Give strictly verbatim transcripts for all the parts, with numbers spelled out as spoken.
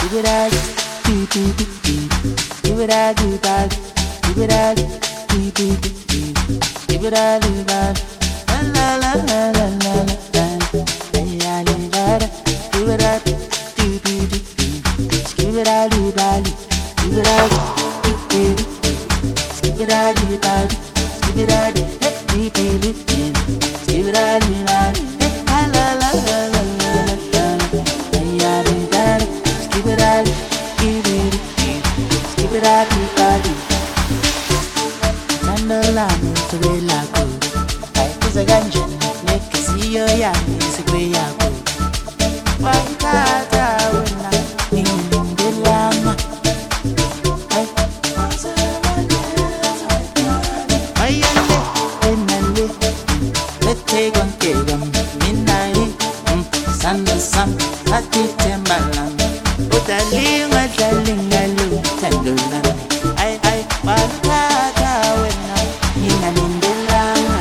give it all, do do do do, give it all, do all, give it all, do do do do, give it all, do all, la la la la la la la, la la la la, give it all, do do do do, give it all, do all, give it all, do do do, give it all, do all, give it all, do do do do, give it all, do all, la la la la la la, la la la, give it all, give it, give it all, do all. Sandalani tuwelaku, aipuza ganja, nekisiyo yani sikweyaku. Wankata wena, nindelama. Ayale, enale, lete gwankegam, minai, sanda sam, hati tembalam. Udalinga dalinga lu, tandulan. Ay ay, wankata wena, nindelama.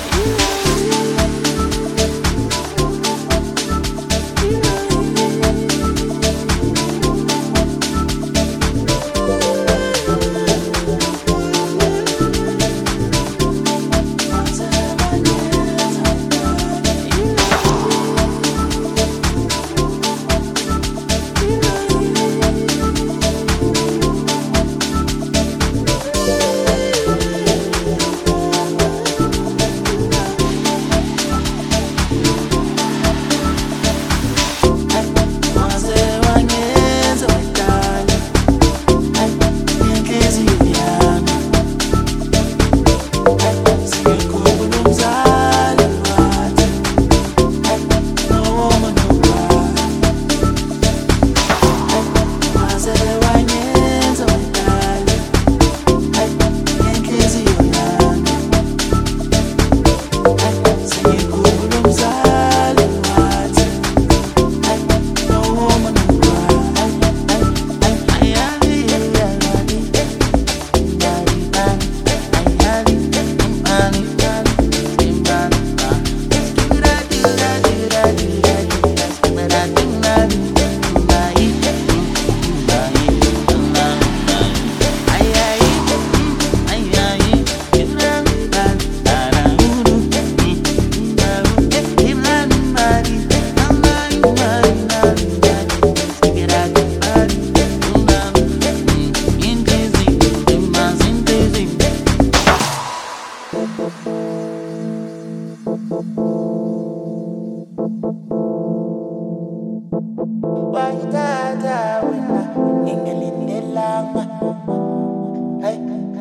Wankata wena, nindelama. Ay,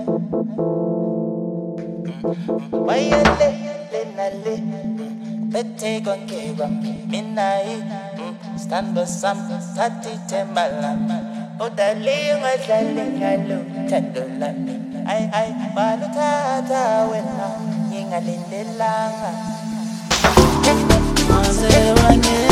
wayale, lenale, lete gwankegam, minai, stando sam, hati tembalam. Udalinga dalinga lu, tandulan. Ay ay, wankata wena, nindelama. Hey,